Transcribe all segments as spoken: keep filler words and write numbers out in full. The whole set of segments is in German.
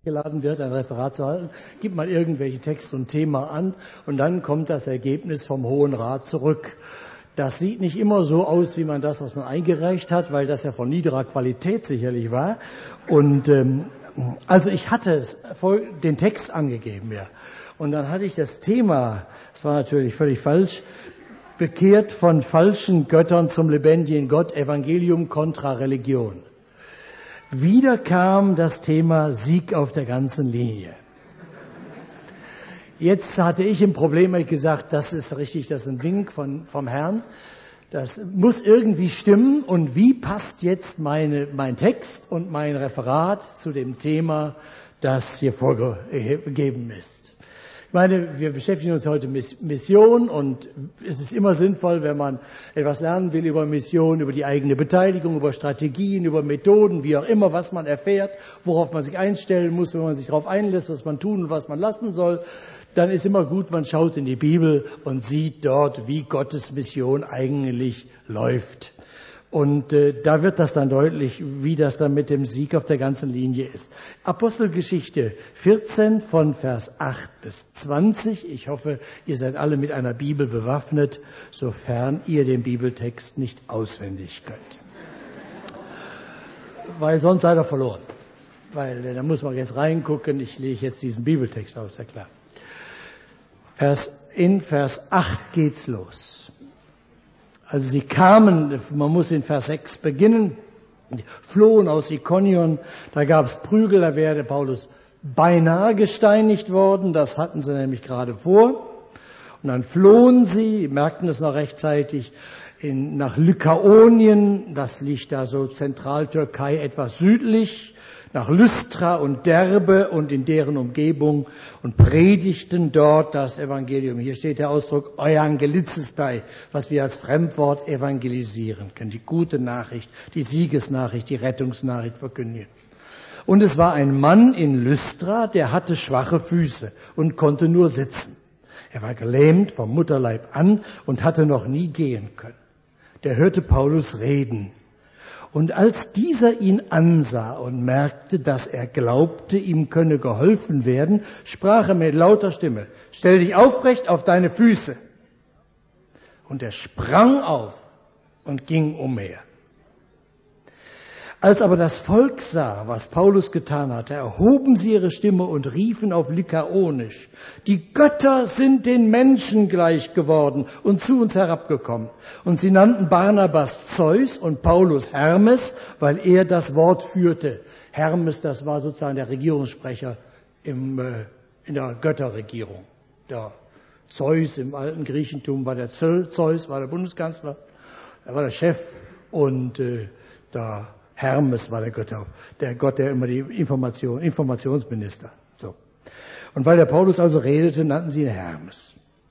geladen wird, ein Referat zu halten, gibt man irgendwelche Texte und Thema an und dann kommt das Ergebnis vom Hohen Rat zurück. Das sieht nicht immer so aus, wie man das, was man eingereicht hat, weil das ja von niederer Qualität sicherlich war. Und ähm, also ich hatte den Text angegeben, ja. Und dann hatte ich das Thema, das war natürlich völlig falsch, bekehrt von falschen Göttern zum lebendigen Gott, Evangelium contra Religion. Wieder kam das Thema Sieg auf der ganzen Linie. Jetzt hatte ich ein Problem, habe ich gesagt, das ist richtig, das ist ein Wink von, vom Herrn. Das muss irgendwie stimmen. Und wie passt jetzt meine, mein Text und mein Referat zu dem Thema, das hier vorgegeben ist? Ich meine, wir beschäftigen uns heute mit Mission und es ist immer sinnvoll, wenn man etwas lernen will über Mission, über die eigene Beteiligung, über Strategien, über Methoden, wie auch immer, was man erfährt, worauf man sich einstellen muss, wenn man sich darauf einlässt, was man tun und was man lassen soll, dann ist immer gut, man schaut in die Bibel und sieht dort, wie Gottes Mission eigentlich läuft. Und äh, da wird das dann deutlich, wie das dann mit dem Sieg auf der ganzen Linie ist. Apostelgeschichte vierzehn von Vers acht bis zwanzig. Ich hoffe, ihr seid alle mit einer Bibel bewaffnet, sofern ihr den Bibeltext nicht auswendig könnt. Weil sonst seid ihr verloren. Weil äh, da muss man jetzt reingucken. Ich lege jetzt diesen Bibeltext aus, ja klar. Vers, in Vers acht geht's los. Also sie kamen, man muss in Vers sechs beginnen, flohen aus Ikonion, da gab es Prügel, da wäre Paulus beinahe gesteinigt worden, das hatten sie nämlich gerade vor. Und dann flohen sie, merkten es noch rechtzeitig, in, nach Lykaonien, das liegt da so Zentraltürkei etwas südlich, nach Lystra und Derbe und in deren Umgebung und predigten dort das Evangelium. Hier steht der Ausdruck Euangelizistei, was wir als Fremdwort evangelisieren können. Die gute Nachricht, die Siegesnachricht, die Rettungsnachricht verkündigen. Und es war ein Mann in Lystra, der hatte schwache Füße und konnte nur sitzen. Er war gelähmt vom Mutterleib an und hatte noch nie gehen können. Der hörte Paulus reden. Und als dieser ihn ansah und merkte, dass er glaubte, ihm könne geholfen werden, sprach er mit lauter Stimme, stell dich aufrecht auf deine Füße. Und er sprang auf und ging umher. Als aber das Volk sah, was Paulus getan hatte, erhoben sie ihre Stimme und riefen auf Lykaonisch, die Götter sind den Menschen gleich geworden und zu uns herabgekommen. Und sie nannten Barnabas Zeus und Paulus Hermes, weil er das Wort führte. Hermes, das war sozusagen der Regierungssprecher im, äh, in der Götterregierung. Der Zeus im alten Griechentum war der Zeus, war der Bundeskanzler, er war der Chef und äh, der Hermes war der Götter, der Gott, der immer die Information, Informationsminister. So. Und weil der Paulus also redete, nannten sie ihn Hermes.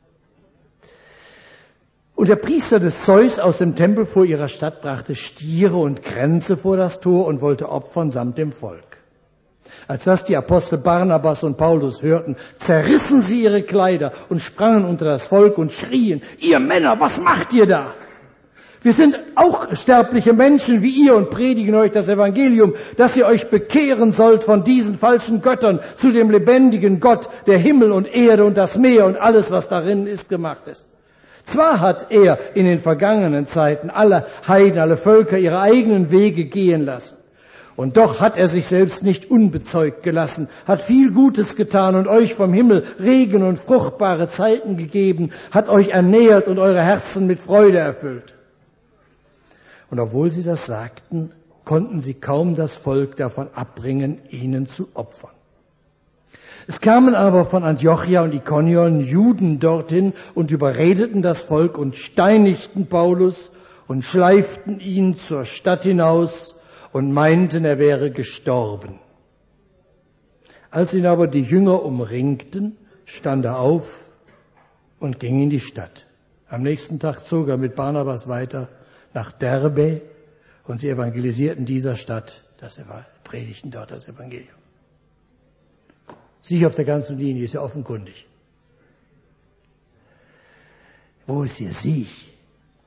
Und der Priester des Zeus aus dem Tempel vor ihrer Stadt brachte Stiere und Kränze vor das Tor und wollte opfern samt dem Volk. Als das die Apostel Barnabas und Paulus hörten, zerrissen sie ihre Kleider und sprangen unter das Volk und schrien, ihr Männer, was macht ihr da? Wir sind auch sterbliche Menschen wie ihr und predigen euch das Evangelium, dass ihr euch bekehren sollt von diesen falschen Göttern zu dem lebendigen Gott, der Himmel und Erde und das Meer und alles, was darin ist, gemacht ist. Zwar hat er in den vergangenen Zeiten alle Heiden, alle Völker ihre eigenen Wege gehen lassen. Und doch hat er sich selbst nicht unbezeugt gelassen, hat viel Gutes getan und euch vom Himmel Regen und fruchtbare Zeiten gegeben, hat euch ernährt und eure Herzen mit Freude erfüllt. Und obwohl sie das sagten, konnten sie kaum das Volk davon abbringen, ihnen zu opfern. Es kamen aber von Antiochia und Ikonion Juden dorthin und überredeten das Volk und steinigten Paulus und schleiften ihn zur Stadt hinaus und meinten, er wäre gestorben. Als ihn aber die Jünger umringten, stand er auf und ging in die Stadt. Am nächsten Tag zog er mit Barnabas weiter nach Derbe und sie evangelisierten dieser Stadt, das predigten dort das Evangelium. Sieg auf der ganzen Linie ist ja offenkundig. Wo ist ihr Sieg?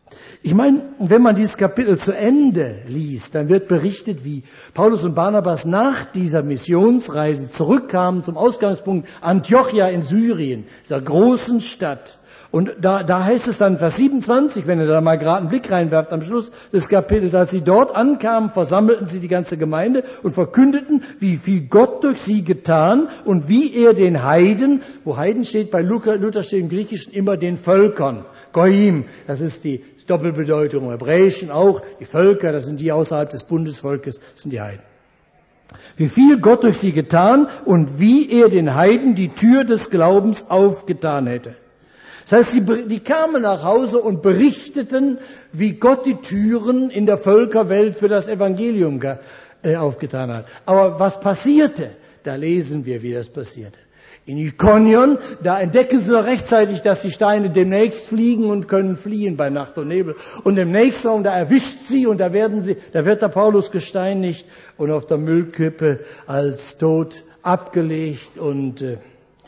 Ich meine, wenn man dieses Kapitel zu Ende liest, dann wird berichtet, wie Paulus und Barnabas nach dieser Missionsreise zurückkamen zum Ausgangspunkt Antiochia in Syrien, dieser großen Stadt. Und da, da heißt es dann, Vers siebenundzwanzig, wenn ihr da mal gerade einen Blick reinwerft am Schluss des Kapitels, als sie dort ankamen, versammelten sie die ganze Gemeinde und verkündeten, wie viel Gott durch sie getan und wie er den Heiden, wo Heiden steht, bei Luther, Luther steht im Griechischen immer den Völkern, Goyim, das ist die Doppelbedeutung, im Hebräischen auch, die Völker, das sind die außerhalb des Bundesvolkes, das sind die Heiden. Wie viel Gott durch sie getan und wie er den Heiden die Tür des Glaubens aufgetan hätte. Das heißt, die, die kamen nach Hause und berichteten, wie Gott die Türen in der Völkerwelt für das Evangelium ge, äh, aufgetan hat. Aber was passierte? Da lesen wir, wie das passierte. In Ikonion, da entdecken sie noch rechtzeitig, dass die Steine demnächst fliegen und können fliehen bei Nacht und Nebel. Und im nächsten Raum, da erwischt sie und da werden sie, da wird der Paulus gesteinigt und auf der Müllkippe als tot abgelegt und äh,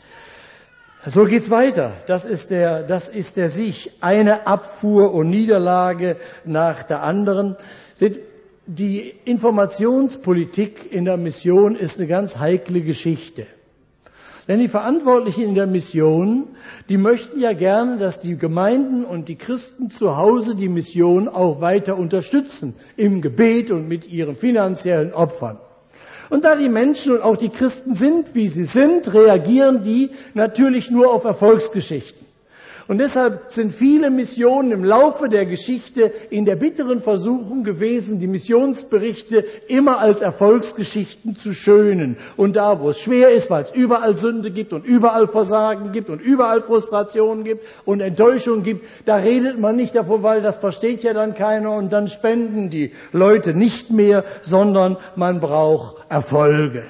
so geht's weiter. Das ist der, das ist der Sieg. Eine Abfuhr und Niederlage nach der anderen. Seht, die Informationspolitik in der Mission ist eine ganz heikle Geschichte. Denn die Verantwortlichen in der Mission, die möchten ja gerne, dass die Gemeinden und die Christen zu Hause die Mission auch weiter unterstützen. Im Gebet und mit ihren finanziellen Opfern. Und da die Menschen und auch die Christen sind, wie sie sind, reagieren die natürlich nur auf Erfolgsgeschichten. Und deshalb sind viele Missionen im Laufe der Geschichte in der bitteren Versuchung gewesen, die Missionsberichte immer als Erfolgsgeschichten zu schönen. Und da, wo es schwer ist, weil es überall Sünde gibt und überall Versagen gibt und überall Frustrationen gibt und Enttäuschung gibt, da redet man nicht davon, weil das versteht ja dann keiner und dann spenden die Leute nicht mehr, sondern man braucht Erfolge.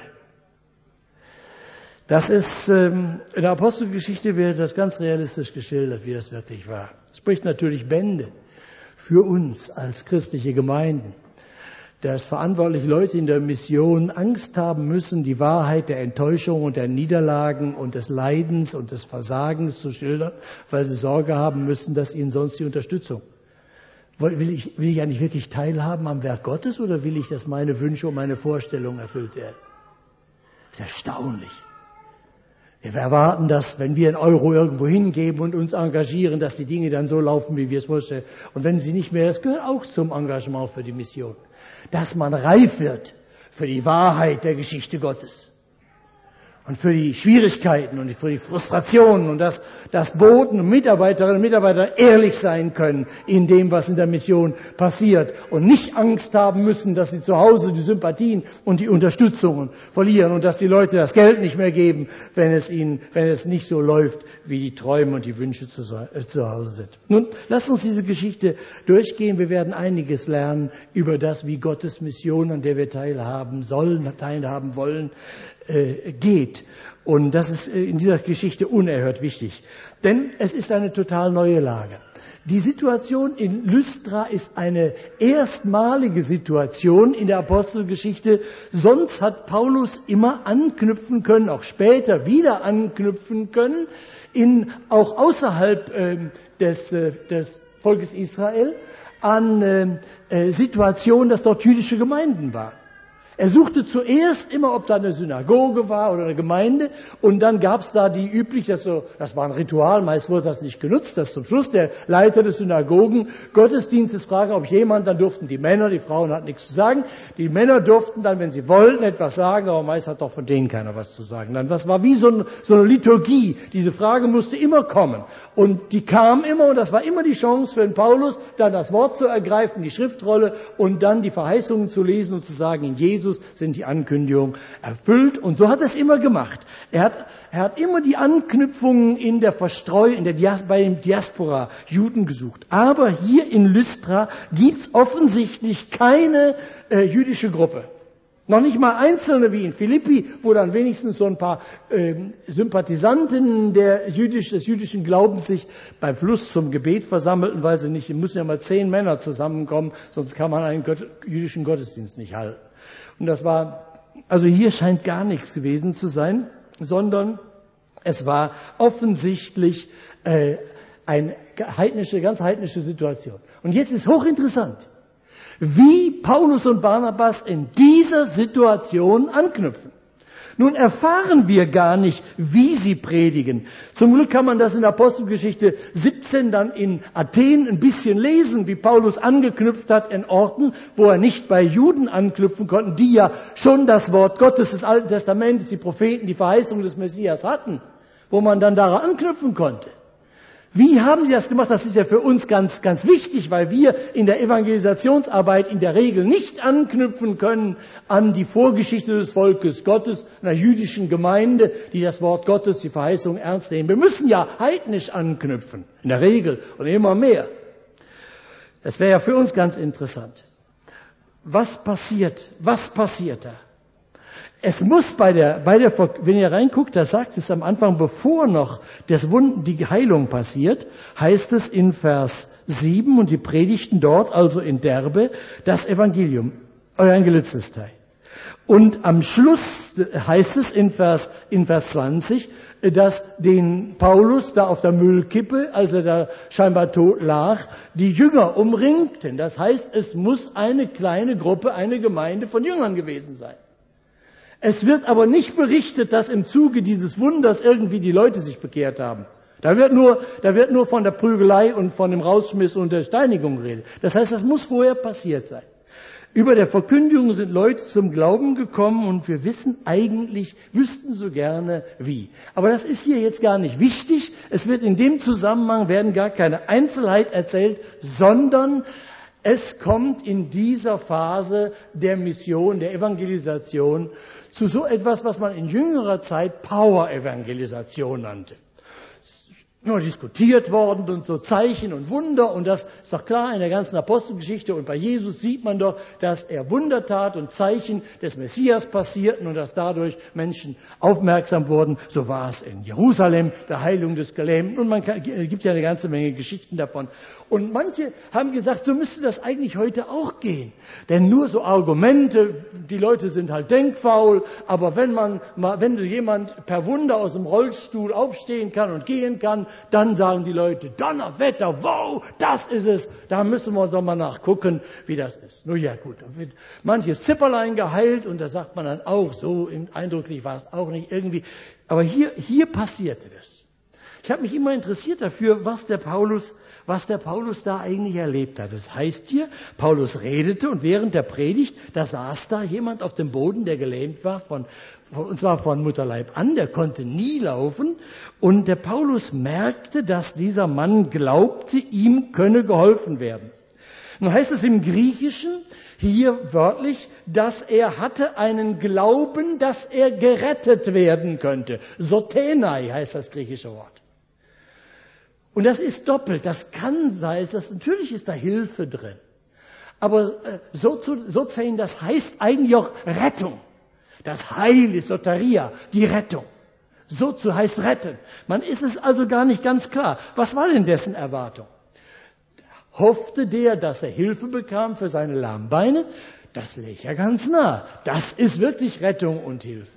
Das ist, ähm, in der Apostelgeschichte wird das ganz realistisch geschildert, wie das wirklich war. Es spricht natürlich Bände für uns als christliche Gemeinden, dass verantwortliche Leute in der Mission Angst haben müssen, die Wahrheit der Enttäuschung und der Niederlagen und des Leidens und des Versagens zu schildern, weil sie Sorge haben müssen, dass ihnen sonst die Unterstützung. Will ich, will ich eigentlich wirklich teilhaben am Werk Gottes oder will ich, dass meine Wünsche und meine Vorstellungen erfüllt werden? Das ist erstaunlich. Wir erwarten, dass, wenn wir einen Euro irgendwo hingeben und uns engagieren, dass die Dinge dann so laufen, wie wir es vorstellen. Und wenn sie nicht mehr, das gehört auch zum Engagement für die Mission, dass man reif wird für die Wahrheit der Geschichte Gottes. Und für die Schwierigkeiten und für die Frustrationen und dass, dass Boten und Mitarbeiterinnen und Mitarbeiter ehrlich sein können in dem, was in der Mission passiert und nicht Angst haben müssen, dass sie zu Hause die Sympathien und die Unterstützungen verlieren und dass die Leute das Geld nicht mehr geben, wenn es ihnen, wenn es nicht so läuft, wie die Träume und die Wünsche zu, äh, zu Hause sind. Nun, lasst uns diese Geschichte durchgehen. Wir werden einiges lernen über das, wie Gottes Mission, an der wir teilhaben sollen, teilhaben wollen, geht. Und das ist in dieser Geschichte unerhört wichtig. Denn es ist eine total neue Lage. Die Situation in Lystra ist eine erstmalige Situation in der Apostelgeschichte. Sonst hat Paulus immer anknüpfen können, auch später wieder anknüpfen können, in, auch außerhalb äh, des, äh, des Volkes Israel, an äh, Situationen, dass dort jüdische Gemeinden waren. Er suchte zuerst immer, ob da eine Synagoge war oder eine Gemeinde, und dann gab es da die üblich, das, so, das war ein Ritual, meist wurde das nicht genutzt, dass zum Schluss der Leiter des Synagogen Gottesdienstes fragen, ob jemand, dann durften die Männer, die Frauen hatten nichts zu sagen, die Männer durften dann, wenn sie wollten, etwas sagen, aber meist hat doch von denen keiner was zu sagen. Dann, das war wie so, ein, so eine Liturgie, diese Frage musste immer kommen, und die kam immer, und das war immer die Chance für den Paulus, dann das Wort zu ergreifen, die Schriftrolle, und dann die Verheißungen zu lesen und zu sagen, in Jesus sind die Ankündigungen erfüllt. Und so hat er es immer gemacht. Er hat, er hat immer die Anknüpfungen in der Verstreuung, in der Dias, bei den Diaspora-Juden gesucht. Aber hier in Lystra gibt es offensichtlich keine äh, jüdische Gruppe. Noch nicht mal einzelne wie in Philippi, wo dann wenigstens so ein paar äh, Sympathisanten der jüdisch, des jüdischen Glaubens sich beim Fluss zum Gebet versammelten, weil sie nicht, müssen ja mal zehn Männer zusammenkommen, sonst kann man einen Gott, jüdischen Gottesdienst nicht halten. Und das war, also hier scheint gar nichts gewesen zu sein, sondern es war offensichtlich äh, eine heidnische, ganz heidnische Situation. Und jetzt ist hochinteressant, wie Paulus und Barnabas in dieser Situation anknüpfen. Nun erfahren wir gar nicht, wie sie predigen. Zum Glück kann man das in Apostelgeschichte siebzehn dann in Athen ein bisschen lesen, wie Paulus angeknüpft hat in Orten, wo er nicht bei Juden anknüpfen konnte, die ja schon das Wort Gottes des Alten Testamentes, die Propheten, die Verheißung des Messias hatten, wo man dann daran anknüpfen konnte. Wie haben die das gemacht? Das ist ja für uns ganz, ganz wichtig, weil wir in der Evangelisationsarbeit in der Regel nicht anknüpfen können an die Vorgeschichte des Volkes Gottes, einer jüdischen Gemeinde, die das Wort Gottes, die Verheißung ernst nehmen. Wir müssen ja heidnisch anknüpfen, in der Regel und immer mehr. Das wäre ja für uns ganz interessant. Was passiert? Was passiert da? Es muss bei der, bei der, wenn ihr reinguckt, da sagt es am Anfang, bevor noch das Wunden, die Heilung passiert, heißt es in Vers sieben, und sie predigten dort, also in Derbe, das Evangelium, Euangelizistei. Und am Schluss heißt es in Vers, in Vers zwanzig, dass den Paulus da auf der Müllkippe, als er da scheinbar tot lag, die Jünger umringten. Das heißt, es muss eine kleine Gruppe, eine Gemeinde von Jüngern gewesen sein. Es wird aber nicht berichtet, dass im Zuge dieses Wunders irgendwie die Leute sich bekehrt haben. Da wird nur, da wird nur von der Prügelei und von dem Rausschmiss und der Steinigung geredet. Das heißt, das muss vorher passiert sein. Über der Verkündigung sind Leute zum Glauben gekommen und wir wissen eigentlich, wüssten so gerne wie. Aber das ist hier jetzt gar nicht wichtig. Es wird in dem Zusammenhang, werden gar keine Einzelheit erzählt, sondern es kommt in dieser Phase der Mission, der Evangelisation zu so etwas, was man in jüngerer Zeit Power-Evangelisation nannte. Nur diskutiert worden und so Zeichen und Wunder, und das ist doch klar in der ganzen Apostelgeschichte, und bei Jesus sieht man doch, dass er Wunder tat und Zeichen des Messias passierten und dass dadurch Menschen aufmerksam wurden. So war es in Jerusalem, der Heilung des Gelähmten, und man kann, gibt ja eine ganze Menge Geschichten davon. Und manche haben gesagt, so müsste das eigentlich heute auch gehen. Denn nur so Argumente, die Leute sind halt denkfaul, aber wenn man mal, wenn jemand per Wunder aus dem Rollstuhl aufstehen kann und gehen kann, dann sagen die Leute, Donnerwetter, wow, das ist es. Da müssen wir uns doch mal nachgucken, wie das ist. Nun ja, gut, da wird manches Zipperlein geheilt und da sagt man dann auch, so eindrücklich war es auch nicht irgendwie. Aber hier, hier passierte das. Ich habe mich immer interessiert dafür, was der Paulus, was der Paulus da eigentlich erlebt hat. Das heißt hier, Paulus redete und während der Predigt, da saß da jemand auf dem Boden, der gelähmt war, von, und zwar von Mutterleib an, der konnte nie laufen. Und der Paulus merkte, dass dieser Mann glaubte, ihm könne geholfen werden. Nun heißt es im Griechischen, hier wörtlich, dass er hatte einen Glauben, dass er gerettet werden könnte. Sotenai heißt das griechische Wort. Und das ist doppelt. Das kann sein, das, natürlich ist da Hilfe drin. Aber äh, so zu, so sehen, das heißt eigentlich auch Rettung. Das Heil ist Soteria, die Rettung. So zu heißt retten. Man ist es also gar nicht ganz klar. Was war denn dessen Erwartung? Hoffte der, dass er Hilfe bekam für seine lahmen Beine? Das läge ja ganz nah. Das ist wirklich Rettung und Hilfe.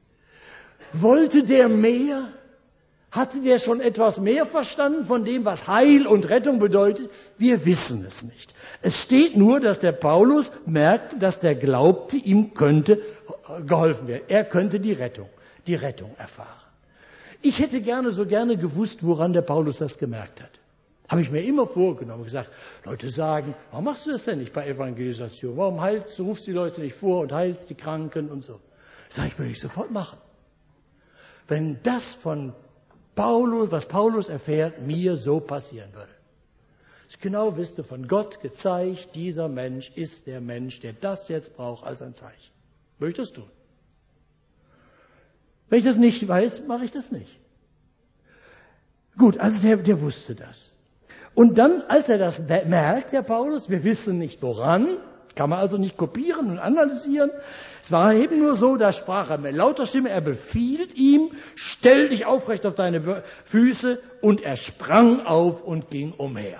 Wollte der mehr? Hatte der schon etwas mehr verstanden von dem, was Heil und Rettung bedeutet? Wir wissen es nicht. Es steht nur, dass der Paulus merkte, dass der glaubte, ihm könnte geholfen werden. Er könnte die Rettung, die Rettung erfahren. Ich hätte gerne so gerne gewusst, woran der Paulus das gemerkt hat. Habe ich mir immer vorgenommen, gesagt, Leute sagen, warum machst du das denn nicht bei Evangelisation? Warum heilst du, rufst die Leute nicht vor und heilst die Kranken und so? Sag ich, würde ich sofort machen. Wenn das von Paulus, was Paulus erfährt, mir so passieren würde. Ich genau wüsste, von Gott gezeigt, dieser Mensch ist der Mensch, der das jetzt braucht als ein Zeichen. Würde ich das tun? Wenn ich das nicht weiß, mache ich das nicht. Gut, also der, der wusste das. Und dann, als er das merkt, der Paulus, wir wissen nicht woran, kann man also nicht kopieren und analysieren. Es war eben nur so, da sprach er mit lauter Stimme, er befiehlt ihm, stell dich aufrecht auf deine Füße, und er sprang auf und ging umher.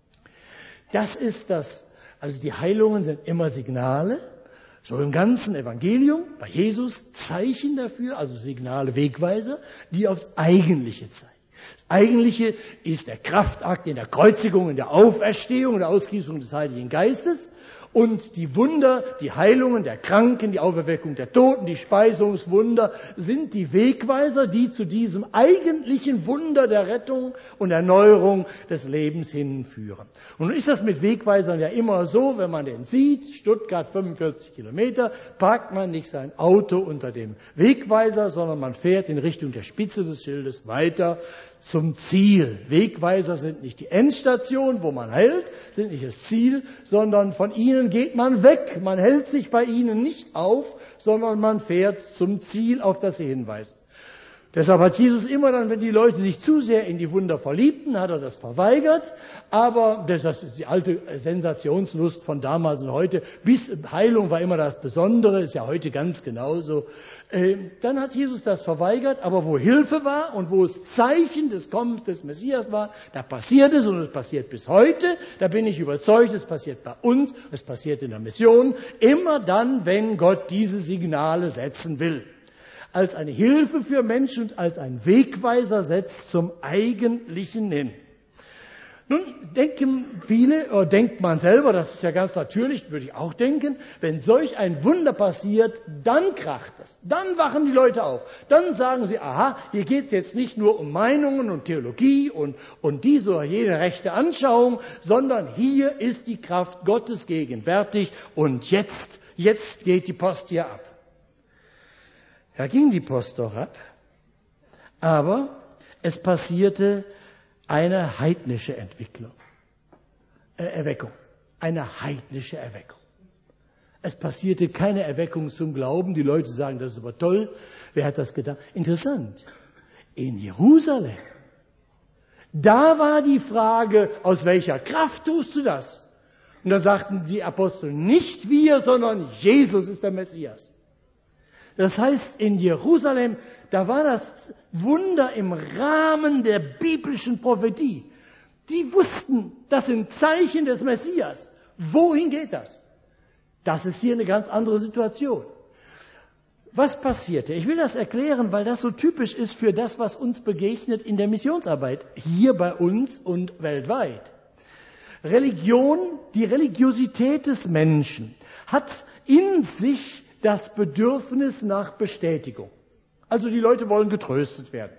Das ist das, also die Heilungen sind immer Signale, so im ganzen Evangelium, bei Jesus Zeichen dafür, also Signale, Wegweiser, die aufs Eigentliche zeigen. Das Eigentliche ist der Kraftakt in der Kreuzigung, in der Auferstehung, in der Ausgießung des Heiligen Geistes. Und die Wunder, die Heilungen der Kranken, die Auferweckung der Toten, die Speisungswunder sind die Wegweiser, die zu diesem eigentlichen Wunder der Rettung und Erneuerung des Lebens hinführen. Und nun ist das mit Wegweisern ja immer so, wenn man den sieht, Stuttgart fünfundvierzig Kilometer, parkt man nicht sein Auto unter dem Wegweiser, sondern man fährt in Richtung der Spitze des Schildes weiter zum Ziel. Wegweiser sind nicht die Endstation, wo man hält, sind nicht das Ziel, sondern von ihnen geht man weg. Man hält sich bei ihnen nicht auf, sondern man fährt zum Ziel, auf das sie hinweisen. Deshalb hat Jesus immer dann, wenn die Leute sich zu sehr in die Wunder verliebten, hat er das verweigert. Aber das ist die alte Sensationslust von damals und heute. Bis Heilung war immer das Besondere, ist ja heute ganz genauso. Dann hat Jesus das verweigert, aber wo Hilfe war und wo es Zeichen des Kommens des Messias war, da passiert es und es passiert bis heute. Da bin ich überzeugt, es passiert bei uns, es passiert in der Mission. Immer dann, wenn Gott diese Signale setzen will. Als eine Hilfe für Menschen und als ein Wegweiser setzt zum Eigentlichen hin. Nun denken viele, oder denkt man selber, das ist ja ganz natürlich, würde ich auch denken, wenn solch ein Wunder passiert, dann kracht es, dann wachen die Leute auf, dann sagen sie, aha, hier geht es jetzt nicht nur um Meinungen und Theologie und, und diese oder jene rechte Anschauung, sondern hier ist die Kraft Gottes gegenwärtig und jetzt, jetzt geht die Post hier ab. Da ging die Post doch ab, aber es passierte eine heidnische Entwicklung, äh, Erweckung, eine heidnische Erweckung. Es passierte keine Erweckung zum Glauben, die Leute sagen, das ist aber toll, wer hat das getan? Interessant, in Jerusalem, da war die Frage, aus welcher Kraft tust du das? Und da sagten die Apostel, nicht wir, sondern Jesus ist der Messias. Das heißt, in Jerusalem, da war das Wunder im Rahmen der biblischen Prophetie. Die wussten, das sind Zeichen des Messias. Wohin geht das? Das ist hier eine ganz andere Situation. Was passierte? Ich will das erklären, weil das so typisch ist für das, was uns begegnet in der Missionsarbeit, hier bei uns und weltweit. Religion, die Religiosität des Menschen hat in sich das Bedürfnis nach Bestätigung. Also die Leute wollen getröstet werden.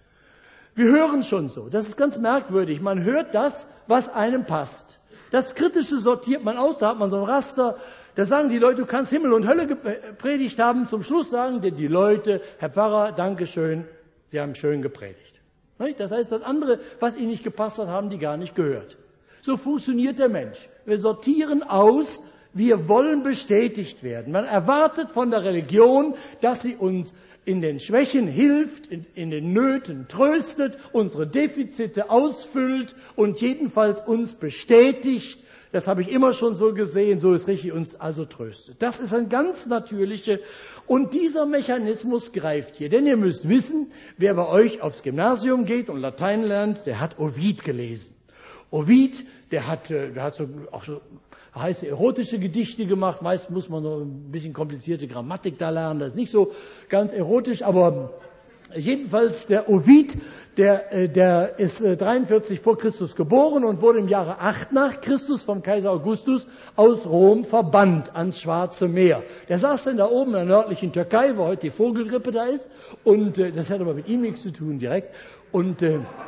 Wir hören schon so, das ist ganz merkwürdig, man hört das, was einem passt. Das Kritische sortiert man aus, da hat man so ein Raster, da sagen die Leute, du kannst Himmel und Hölle gepredigt haben, zum Schluss sagen die Leute, Herr Pfarrer, Dankeschön, Sie haben schön gepredigt. Das heißt, das andere, was ihnen nicht gepasst hat, haben die gar nicht gehört. So funktioniert der Mensch. Wir sortieren aus, wir wollen bestätigt werden. Man erwartet von der Religion, dass sie uns in den Schwächen hilft, in, in den Nöten tröstet, unsere Defizite ausfüllt und jedenfalls uns bestätigt. Das habe ich immer schon so gesehen, so ist richtig, uns also tröstet. Das ist ein ganz natürlicher, und dieser Mechanismus greift hier. Denn ihr müsst wissen, wer bei euch aufs Gymnasium geht und Latein lernt, der hat Ovid gelesen. Ovid, der hat, der hat so, auch so heiße erotische Gedichte gemacht. Meist muss man noch ein bisschen komplizierte Grammatik da lernen. Das ist nicht so ganz erotisch, aber jedenfalls der Ovid, der, der ist dreiundvierzig vor Christus geboren und wurde im Jahre acht nach Christus vom Kaiser Augustus aus Rom verbannt ans Schwarze Meer. Der saß dann da oben in der nördlichen Türkei, wo heute die Vogelgrippe da ist, und das hat aber mit ihm nichts zu tun direkt. Und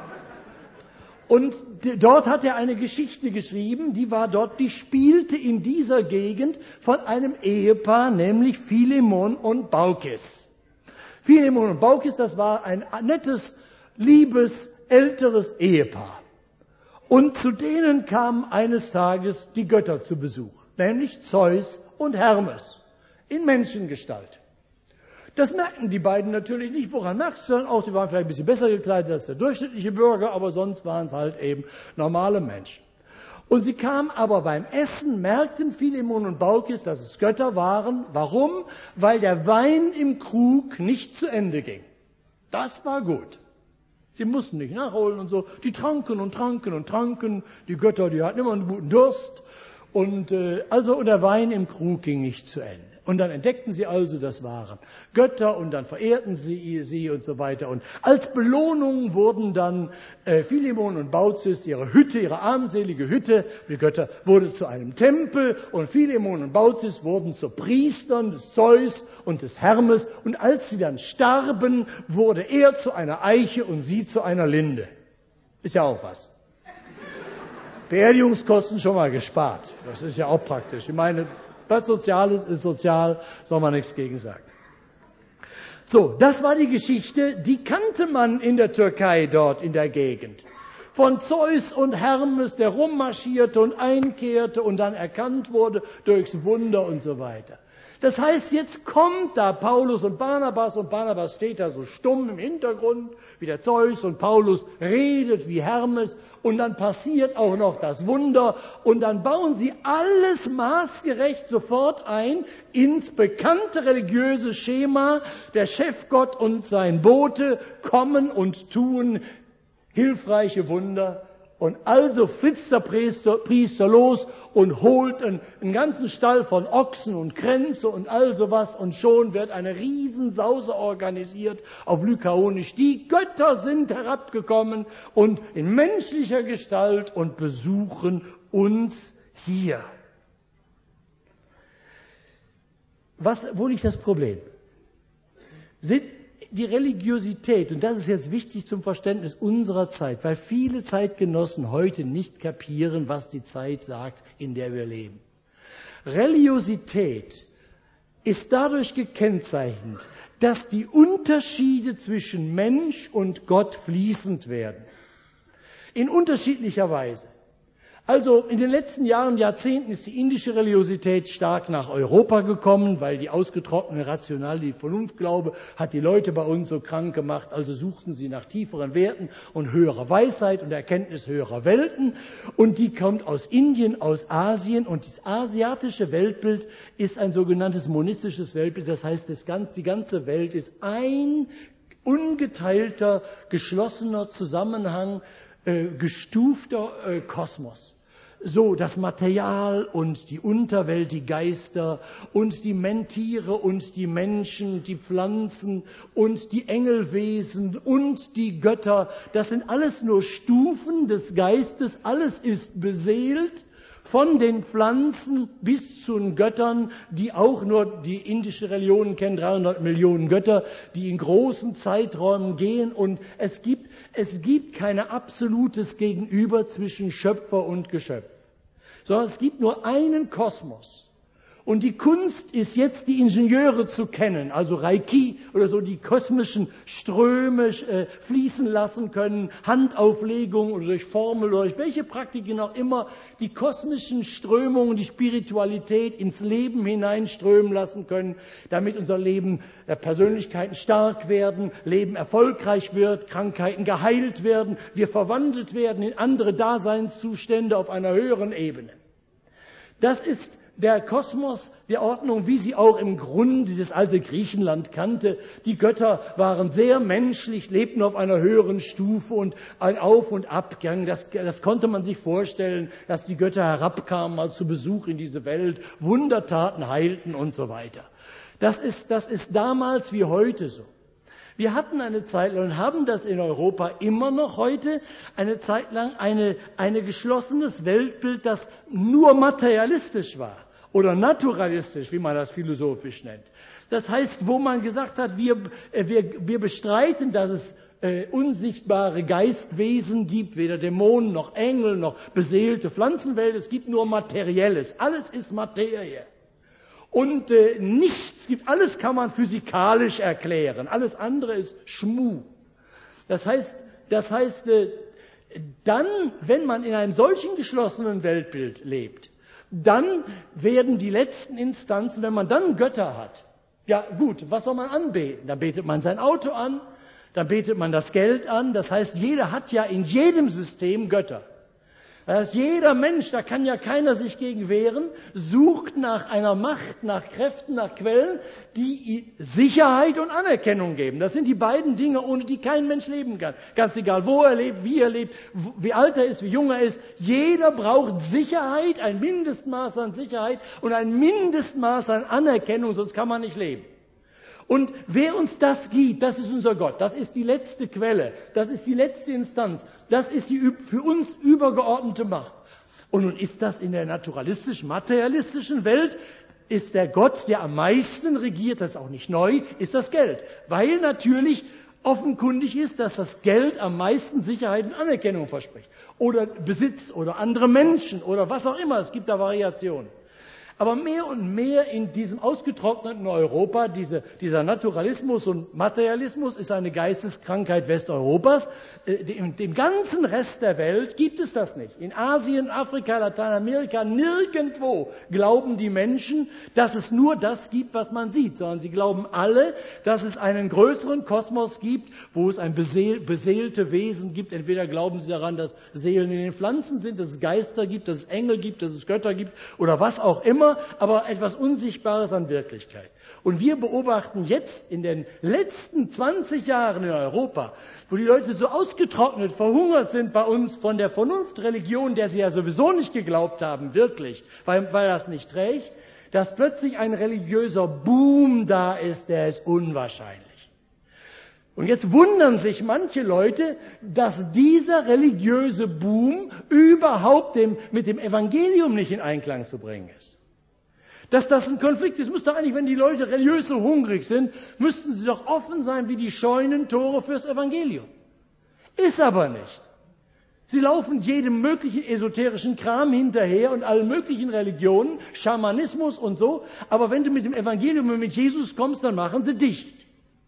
Und dort hat er eine Geschichte geschrieben, die war dort, die spielte in dieser Gegend von einem Ehepaar, nämlich Philemon und Baukis. Philemon und Baukis, das war ein nettes, liebes, älteres Ehepaar. Und zu denen kamen eines Tages die Götter zu Besuch, nämlich Zeus und Hermes in Menschengestalt. Das merkten die beiden natürlich nicht. Woran merkst du dann auch? Die waren vielleicht ein bisschen besser gekleidet als der durchschnittliche Bürger, aber sonst waren es halt eben normale Menschen. Und sie kamen aber beim Essen, merkten Philemon und Baukis, dass es Götter waren. Warum? Weil der Wein im Krug nicht zu Ende ging. Das war gut. Sie mussten nicht nachholen und so. Die tranken und tranken und tranken. Die Götter, die hatten immer einen guten Durst. Und äh, also und der Wein im Krug ging nicht zu Ende. Und dann entdeckten sie also, das waren Götter und dann verehrten sie sie und so weiter. Und als Belohnung wurden dann äh, Philemon und Baucis, ihre Hütte, ihre armselige Hütte, die Götter, wurde zu einem Tempel und Philemon und Baucis wurden zu Priestern des Zeus und des Hermes. Und als sie dann starben, wurde er zu einer Eiche und sie zu einer Linde. Ist ja auch was. Beerdigungskosten schon mal gespart. Das ist ja auch praktisch. Ich meine, was Soziales ist sozial, soll man nichts gegen sagen. So, das war die Geschichte, die kannte man in der Türkei dort in der Gegend. Von Zeus und Hermes, der rummarschierte und einkehrte und dann erkannt wurde durchs Wunder und so weiter. Das heißt, jetzt kommt da Paulus und Barnabas und Barnabas steht da so stumm im Hintergrund, wie der Zeus und Paulus redet wie Hermes und dann passiert auch noch das Wunder und dann bauen sie alles maßgerecht sofort ein ins bekannte religiöse Schema, der Chefgott und sein Bote kommen und tun hilfreiche Wunder. Und also flitzt der Priester, Priester los und holt einen, einen ganzen Stall von Ochsen und Kränze und all sowas und schon wird eine Riesensause organisiert auf Lykaonisch. Die Götter sind herabgekommen und in menschlicher Gestalt und besuchen uns hier. Was, wo liegt das Problem? Sind die Religiosität, und das ist jetzt wichtig zum Verständnis unserer Zeit, weil viele Zeitgenossen heute nicht kapieren, was die Zeit sagt, in der wir leben. Religiosität ist dadurch gekennzeichnet, dass die Unterschiede zwischen Mensch und Gott fließend werden. In unterschiedlicher Weise. Also in den letzten Jahren, Jahrzehnten ist die indische Religiosität stark nach Europa gekommen, weil die ausgetrocknete Rationale, die Vernunftglaube hat die Leute bei uns so krank gemacht, also suchten sie nach tieferen Werten und höherer Weisheit und Erkenntnis höherer Welten und die kommt aus Indien, aus Asien und das asiatische Weltbild ist ein sogenanntes monistisches Weltbild, das heißt, das ganze, die ganze Welt ist ein ungeteilter, geschlossener Zusammenhang, äh, gestufter äh, Kosmos. So, das Material und die Unterwelt, die Geister und die Tiere und die Menschen, die Pflanzen und die Engelwesen und die Götter, das sind alles nur Stufen des Geistes, alles ist beseelt, von den Pflanzen bis zu den Göttern, die auch nur die indische Religion kennen, dreihundert Millionen Götter, die in großen Zeiträumen gehen und es gibt, es gibt kein absolutes Gegenüber zwischen Schöpfer und Geschöpf, sondern es gibt nur einen Kosmos. Und die Kunst ist jetzt, die Ingenieure zu kennen, also Reiki oder so, die kosmischen Ströme äh, fließen lassen können, Handauflegung oder durch Formel oder durch welche Praktiken auch immer, die kosmischen Strömungen, die Spiritualität ins Leben hineinströmen lassen können, damit unser Leben, äh, Persönlichkeiten stark werden, Leben erfolgreich wird, Krankheiten geheilt werden, wir verwandelt werden in andere Daseinszustände auf einer höheren Ebene. Das ist der Kosmos der Ordnung, wie sie auch im Grunde das alte Griechenland kannte. Die Götter waren sehr menschlich, lebten auf einer höheren Stufe und ein Auf- und Abgang. Das, das konnte man sich vorstellen, dass die Götter herabkamen mal zu Besuch in diese Welt, Wundertaten heilten und so weiter. Das ist, das ist damals wie heute so. Wir hatten eine Zeit lang und haben das in Europa immer noch heute, eine Zeit lang eine, eine geschlossenes Weltbild, das nur materialistisch war oder naturalistisch, wie man das philosophisch nennt. Das heißt, wo man gesagt hat, wir, wir, wir bestreiten, dass es äh, unsichtbare Geistwesen gibt, weder Dämonen noch Engel noch beseelte Pflanzenwelt, es gibt nur Materielles, alles ist Materie. Und äh, nichts gibt, alles kann man physikalisch erklären, alles andere ist Schmuh. Das heißt, das heißt, äh, dann, wenn man in einem solchen geschlossenen Weltbild lebt, dann werden die letzten Instanzen, wenn man dann Götter hat, ja gut, was soll man anbeten? Dann betet man sein Auto an, dann betet man das Geld an, das heißt, jeder hat ja in jedem System Götter. Da ist jeder Mensch, da kann ja keiner sich gegen wehren, sucht nach einer Macht, nach Kräften, nach Quellen, die Sicherheit und Anerkennung geben. Das sind die beiden Dinge, ohne die kein Mensch leben kann. Ganz egal, wo er lebt, wie er lebt, wie alt er ist, wie jung er ist. Jeder braucht Sicherheit, ein Mindestmaß an Sicherheit und ein Mindestmaß an Anerkennung, sonst kann man nicht leben. Und wer uns das gibt, das ist unser Gott. Das ist die letzte Quelle. Das ist die letzte Instanz. Das ist die für uns übergeordnete Macht. Und nun ist das in der naturalistischen, materialistischen Welt, ist der Gott, der am meisten regiert, das ist auch nicht neu, ist das Geld. Weil natürlich offenkundig ist, dass das Geld am meisten Sicherheit und Anerkennung verspricht. Oder Besitz oder andere Menschen oder was auch immer. Es gibt da Variationen. Aber mehr und mehr in diesem ausgetrockneten Europa, diese, dieser Naturalismus und Materialismus ist eine Geisteskrankheit Westeuropas. Im, dem ganzen Rest der Welt gibt es das nicht. In Asien, Afrika, Lateinamerika, nirgendwo glauben die Menschen, dass es nur das gibt, was man sieht, sondern sie glauben alle, dass es einen größeren Kosmos gibt, wo es ein beseel, beseelte Wesen gibt. Entweder glauben sie daran, dass Seelen in den Pflanzen sind, dass es Geister gibt, dass es Engel gibt, dass es Götter gibt oder was auch immer. Aber etwas Unsichtbares an Wirklichkeit. Und wir beobachten jetzt in den letzten zwanzig Jahren in Europa, wo die Leute so ausgetrocknet, verhungert sind bei uns von der Vernunftreligion, der sie ja sowieso nicht geglaubt haben, wirklich, weil, weil das nicht trägt, dass plötzlich ein religiöser Boom da ist, der ist unwahrscheinlich. Und jetzt wundern sich manche Leute, dass dieser religiöse Boom überhaupt dem, mit dem Evangelium nicht in Einklang zu bringen ist. Dass das ein Konflikt ist, muss doch eigentlich, wenn die Leute religiös so hungrig sind, müssten sie doch offen sein wie die Scheunentore fürs Evangelium. Ist aber nicht. Sie laufen jedem möglichen esoterischen Kram hinterher und allen möglichen Religionen, Schamanismus und so, aber wenn du mit dem Evangelium und mit Jesus kommst, dann machen sie dicht.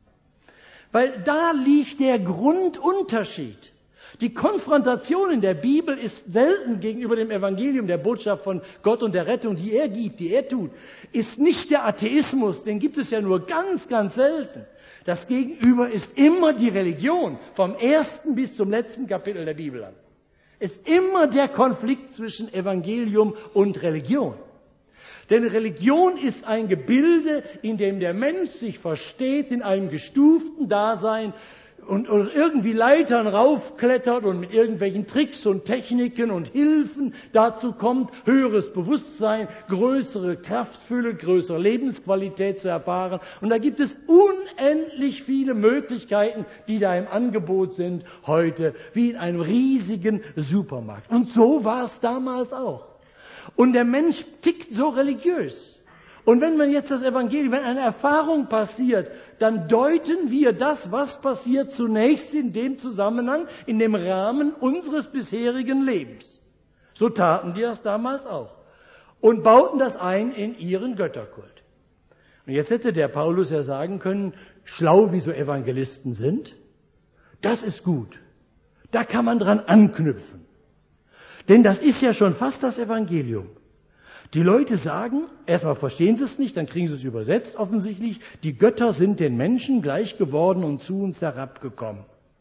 Weil da liegt der Grundunterschied. Die Konfrontation in der Bibel ist selten gegenüber dem Evangelium, der Botschaft von Gott und der Rettung, die er gibt, die er tut, ist nicht der Atheismus, den gibt es ja nur ganz, ganz selten. Das Gegenüber ist immer die Religion, vom ersten bis zum letzten Kapitel der Bibel an. Ist immer der Konflikt zwischen Evangelium und Religion. Denn Religion ist ein Gebilde, in dem der Mensch sich versteht in einem gestuften Dasein, Und, und irgendwie Leitern raufklettert und mit irgendwelchen Tricks und Techniken und Hilfen dazu kommt, höheres Bewusstsein, größere Kraftfülle, größere Lebensqualität zu erfahren. Und da gibt es unendlich viele Möglichkeiten, die da im Angebot sind heute, wie in einem riesigen Supermarkt. Und so war es damals auch. Und der Mensch tickt so religiös. Und wenn man jetzt das Evangelium, wenn eine Erfahrung passiert, dann deuten wir das, was passiert, zunächst in dem Zusammenhang, in dem Rahmen unseres bisherigen Lebens. So taten die das damals auch. Und bauten das ein in ihren Götterkult. Und jetzt hätte der Paulus ja sagen können, schlau wie so Evangelisten sind, das ist gut. Da kann man dran anknüpfen. Denn das ist ja schon fast das Evangelium. Die Leute sagen, erstmal verstehen sie es nicht, dann kriegen sie es übersetzt offensichtlich, die Götter sind den Menschen gleich geworden und zu uns herabgekommen.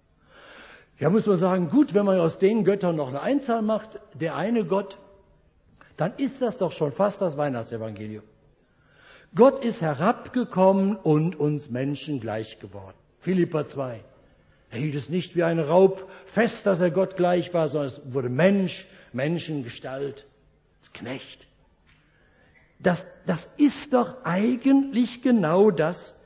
Ja, muss man sagen, gut, wenn man aus den Göttern noch eine Einzahl macht, der eine Gott, dann ist das doch schon fast das Weihnachtsevangelium. Gott ist herabgekommen und uns Menschen gleich geworden. Philipper zwei. Er hielt es nicht wie ein Raub fest, dass er Gott gleich war, sondern es wurde Mensch, Menschengestalt, Knecht. Das, das ist doch eigentlich genau das,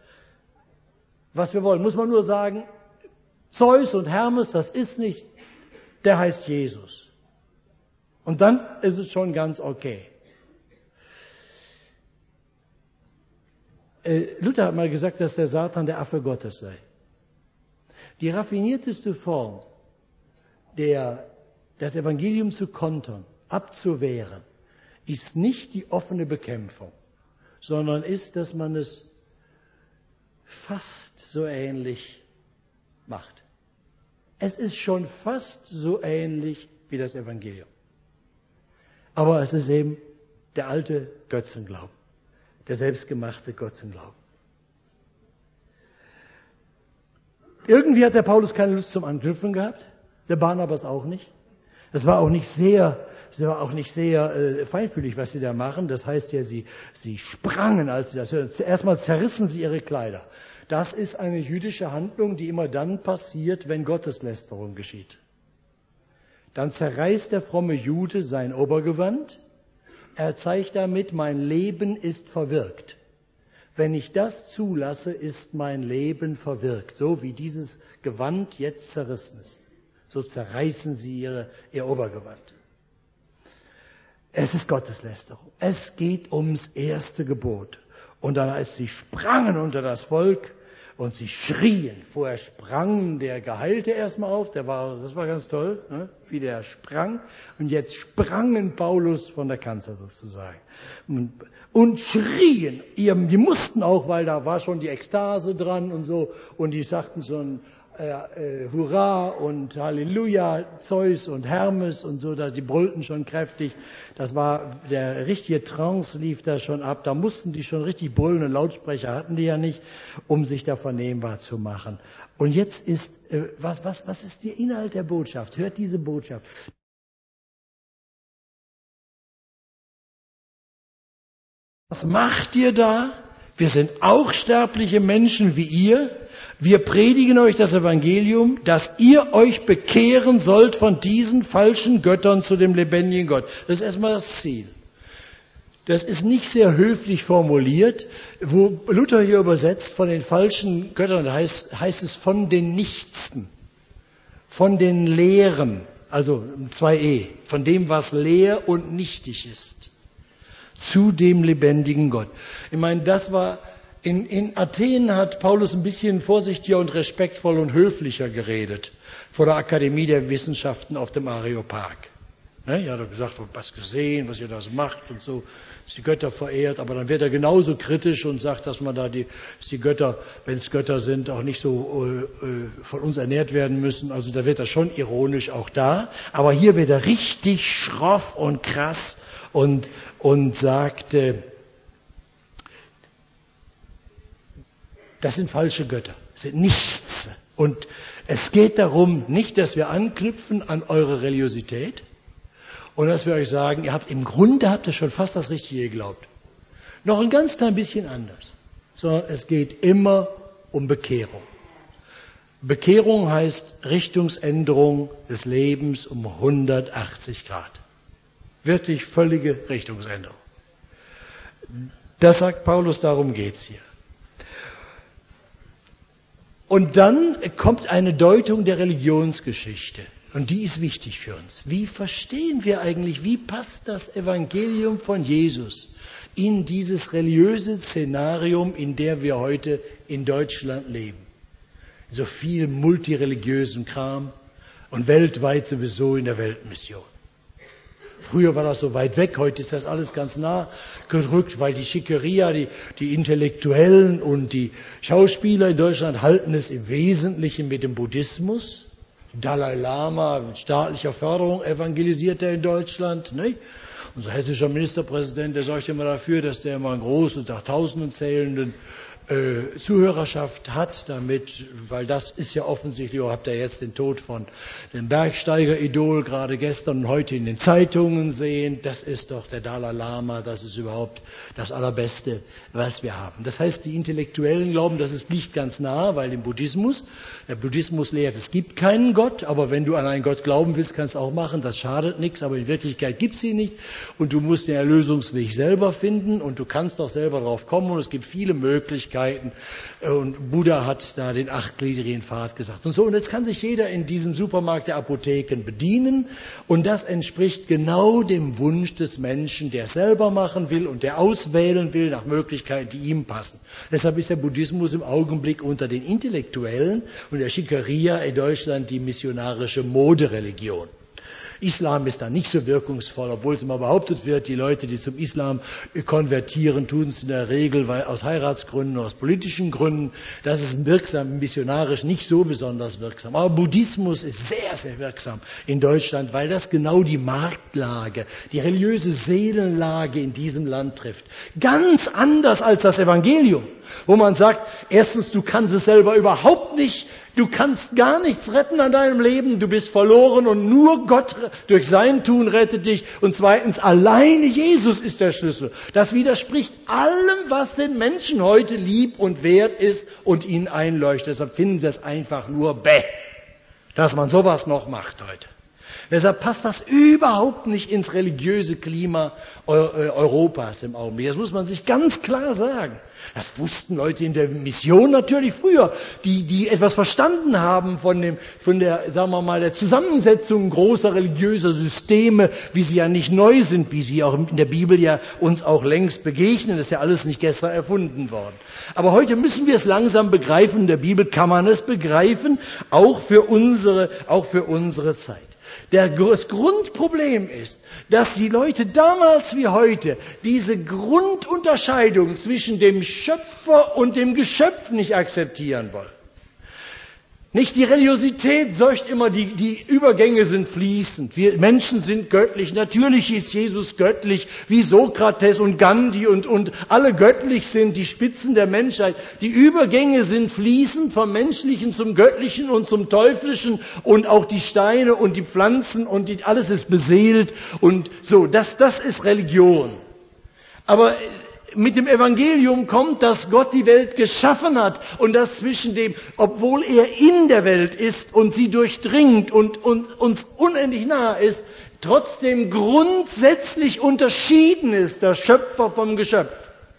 was wir wollen. Muss man nur sagen, Zeus und Hermes, das ist nicht, der heißt Jesus. Und dann ist es schon ganz okay. Äh, Luther hat mal gesagt, dass der Satan der Affe Gottes sei. Die raffinierteste Form, der, das Evangelium zu kontern, abzuwehren, ist nicht die offene Bekämpfung, sondern ist, dass man es fast so ähnlich macht. Es ist schon fast so ähnlich wie das Evangelium. Aber es ist eben der alte Götzenglauben, der selbstgemachte Götzenglauben. Irgendwie hat der Paulus keine Lust zum Anknüpfen gehabt, der Barnabas auch nicht. Es war auch nicht sehr, es war auch nicht sehr äh, feinfühlig, was sie da machen. Das heißt ja, sie, sie sprangen, als sie das hörten. Erstmal zerrissen sie ihre Kleider. Das ist eine jüdische Handlung, die immer dann passiert, wenn Gotteslästerung geschieht. Dann zerreißt der fromme Jude sein Obergewand. Er zeigt damit, mein Leben ist verwirkt. Wenn ich das zulasse, ist mein Leben verwirkt. So wie dieses Gewand jetzt zerrissen ist. So zerreißen sie ihre, ihr Obergewand. Es ist Gotteslästerung. Es geht ums erste Gebot. Und dann heißt, sie sprangen unter das Volk und sie schrien. Vorher sprang der Geheilte erstmal auf, der war, das war ganz toll, ne? Wie der sprang. Und jetzt sprangen Paulus von der Kanzel sozusagen. Und, und schrien. Die mussten auch, weil da war schon die Ekstase dran und so. Und die sagten schon, Äh, äh, Hurra und Halleluja, Zeus und Hermes und so, dass die brüllten schon kräftig. Das war, der richtige Trance lief da schon ab. Da mussten die schon richtig brüllen und Lautsprecher hatten die ja nicht, um sich da vernehmbar zu machen. Und jetzt ist, äh, was, was, was ist der Inhalt der Botschaft? Hört diese Botschaft. Was macht ihr da? Wir sind auch sterbliche Menschen wie ihr. Wir predigen euch das Evangelium, dass ihr euch bekehren sollt von diesen falschen Göttern zu dem lebendigen Gott. Das ist erstmal das Ziel. Das ist nicht sehr höflich formuliert. Wo Luther hier übersetzt von den falschen Göttern, heißt, heißt es von den Nichtsten, von den Leeren, also zwei E, von dem, was leer und nichtig ist, zu dem lebendigen Gott. Ich meine, das war... In, in Athen hat Paulus ein bisschen vorsichtiger und respektvoll und höflicher geredet vor der Akademie der Wissenschaften auf dem Areopag. Ne, er hat gesagt, was gesehen, was ihr da so macht und so, dass die Götter verehrt, aber dann wird er genauso kritisch und sagt, dass man da die, dass die Götter, wenn es Götter sind, auch nicht so äh, von uns ernährt werden müssen. Also da wird er schon ironisch auch da, aber hier wird er richtig schroff und krass und, und sagt, äh, das sind falsche Götter, das sind nichts. Und es geht darum, nicht, dass wir anknüpfen an eure Religiosität und dass wir euch sagen, ihr habt im Grunde habt ihr schon fast das Richtige geglaubt. Noch ein ganz klein bisschen anders. Sondern es geht immer um Bekehrung. Bekehrung heißt Richtungsänderung des Lebens um hundertachtzig Grad. Wirklich völlige Richtungsänderung. Das sagt Paulus, darum geht's hier. Und dann kommt eine Deutung der Religionsgeschichte. Und die ist wichtig für uns. Wie verstehen wir eigentlich, wie passt das Evangelium von Jesus in dieses religiöse Szenarium, in der wir heute in Deutschland leben? So viel multireligiösen Kram und weltweit sowieso in der Weltmission. Früher war das so weit weg, heute ist das alles ganz nah gerückt, weil die Schickeria, die, die Intellektuellen und die Schauspieler in Deutschland halten es im Wesentlichen mit dem Buddhismus. Dalai Lama mit staatlicher Förderung evangelisiert er in Deutschland. Ne? Unser hessischer Ministerpräsident, der sorgt immer dafür, dass der immer einen großen, nach Tausenden zählenden äh, Zuhörerschaft hat, damit, weil das ist ja offensichtlich, ihr habt ja jetzt den Tod von dem Bergsteiger-Idol gerade gestern und heute in den Zeitungen sehen, das ist doch der Dalai Lama, das ist überhaupt das Allerbeste, was wir haben. Das heißt, die Intellektuellen glauben, das ist nicht ganz nah, weil im Buddhismus, der Buddhismus lehrt, es gibt keinen Gott, aber wenn du an einen Gott glauben willst, kannst du auch machen, das schadet nichts, aber in Wirklichkeit gibt es ihn nicht und du musst den Erlösungsweg selber finden und du kannst auch selber drauf kommen und es gibt viele Möglichkeiten. Und Buddha hat da den achtgliedrigen Pfad gesagt und so. Und jetzt kann sich jeder in diesem Supermarkt der Apotheken bedienen und das entspricht genau dem Wunsch des Menschen, der es selber machen will und der auswählen will nach Möglichkeiten, die ihm passen. Deshalb ist der Buddhismus im Augenblick unter den Intellektuellen und der Schickeria in Deutschland die missionarische Modereligion. Islam ist da nicht so wirkungsvoll, obwohl es immer behauptet wird, die Leute, die zum Islam konvertieren, tun es in der Regel weil aus Heiratsgründen oder aus politischen Gründen. Das ist wirksam, missionarisch nicht so besonders wirksam. Aber Buddhismus ist sehr, sehr wirksam in Deutschland, weil das genau die Marktlage, die religiöse Seelenlage in diesem Land trifft. Ganz anders als das Evangelium, wo man sagt, erstens, du kannst es selber überhaupt nicht, du kannst gar nichts retten an deinem Leben, du bist verloren und nur Gott durch sein Tun rettet dich. Und zweitens, alleine Jesus ist der Schlüssel. Das widerspricht allem, was den Menschen heute lieb und wert ist und ihnen einleuchtet. Deshalb finden sie es einfach nur bäh, dass man sowas noch macht heute. Deshalb passt das überhaupt nicht ins religiöse Klima Europas im Augenblick. Das muss man sich ganz klar sagen. Das wussten Leute in der Mission natürlich früher, die, die etwas verstanden haben von dem, von der, sagen wir mal, der Zusammensetzung großer religiöser Systeme, wie sie ja nicht neu sind, wie sie auch in der Bibel ja uns auch längst begegnen. Das ist ja alles nicht gestern erfunden worden. Aber heute müssen wir es langsam begreifen. In der Bibel kann man es begreifen, auch für unsere, auch für unsere Zeit. Das Grundproblem ist, dass die Leute damals wie heute diese Grundunterscheidung zwischen dem Schöpfer und dem Geschöpf nicht akzeptieren wollen. Nicht die Religiosität seucht immer, die, die Übergänge sind fließend. Wir Menschen sind göttlich. Natürlich ist Jesus göttlich, wie Sokrates und Gandhi und, und alle göttlich sind, die Spitzen der Menschheit. Die Übergänge sind fließend vom Menschlichen zum Göttlichen und zum Teuflischen und auch die Steine und die Pflanzen und die, alles ist beseelt und so. Das, das ist Religion. Aber mit dem Evangelium kommt, dass Gott die Welt geschaffen hat und dass zwischen dem, obwohl er in der Welt ist und sie durchdringt und, und uns unendlich nahe ist, trotzdem grundsätzlich unterschieden ist, der Schöpfer vom Geschöpf.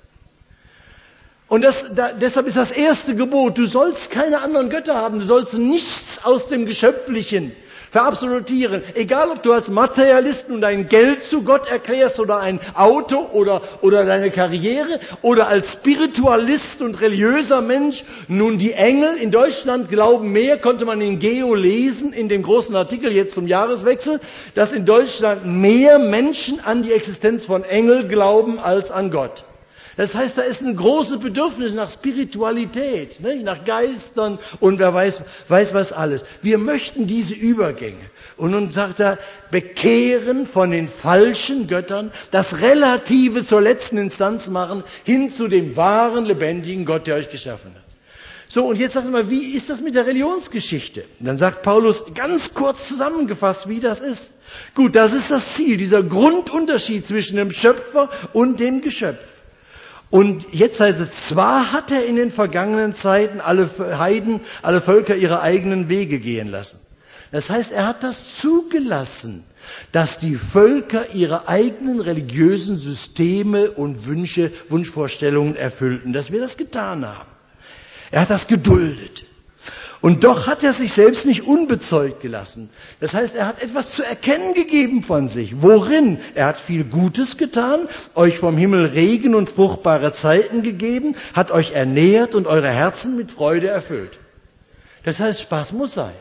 Und das, da, deshalb ist das erste Gebot, du sollst keine anderen Götter haben, du sollst nichts aus dem Geschöpflichen verabsolutieren. Egal, ob du als Materialist nun dein Geld zu Gott erklärst oder ein Auto oder, oder deine Karriere oder als Spiritualist und religiöser Mensch. Nun, die Engel in Deutschland glauben mehr, konnte man in Geo lesen, in dem großen Artikel jetzt zum Jahreswechsel, dass in Deutschland mehr Menschen an die Existenz von Engeln glauben als an Gott. Das heißt, da ist ein großes Bedürfnis nach Spiritualität, ne? Nach Geistern und wer weiß, weiß was alles. Wir möchten diese Übergänge. Und nun sagt er, bekehren von den falschen Göttern, das Relative zur letzten Instanz machen, hin zu dem wahren, lebendigen Gott, der euch geschaffen hat. So, und jetzt sagt er mal, wie ist das mit der Religionsgeschichte? Und dann sagt Paulus ganz kurz zusammengefasst, wie das ist. Gut, das ist das Ziel, dieser Grundunterschied zwischen dem Schöpfer und dem Geschöpf. Und jetzt heißt es, zwar hat er in den vergangenen Zeiten alle Heiden, alle Völker ihre eigenen Wege gehen lassen. Das heißt, er hat das zugelassen, dass die Völker ihre eigenen religiösen Systeme und Wünsche, Wunschvorstellungen erfüllten, dass wir das getan haben. Er hat das geduldet. Und doch hat er sich selbst nicht unbezeugt gelassen. Das heißt, er hat etwas zu erkennen gegeben von sich. Worin? Er hat viel Gutes getan, euch vom Himmel Regen und fruchtbare Zeiten gegeben, hat euch ernährt und eure Herzen mit Freude erfüllt. Das heißt, Spaß muss sein.